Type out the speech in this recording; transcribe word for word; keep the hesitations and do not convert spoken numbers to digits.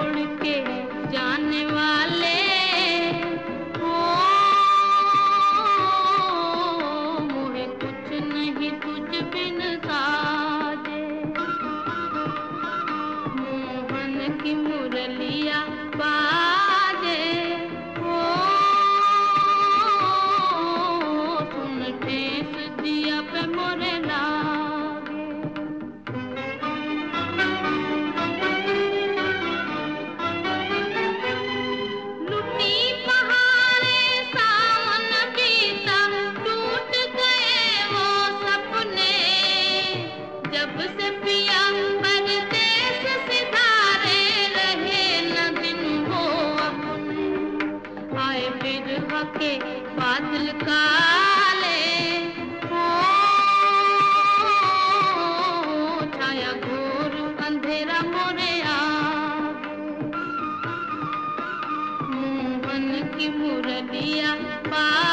छोड़ के जाने वाले हो, मोहे कुछ नहीं तुझ बिन साजे। मोहन की मुरलिया बाजे हो, सुन ठेस दिया पे मोरे लागे। लुटी पहाड़े सावन बीता, टूट गए वो सपने, जब से पिया परदेस सिधारे रहे न दिन वो अपने। आए बिरह के बादल काले हो, छाया घोर अंधेरा मोरे आगे। मोहन की मुरलिया पा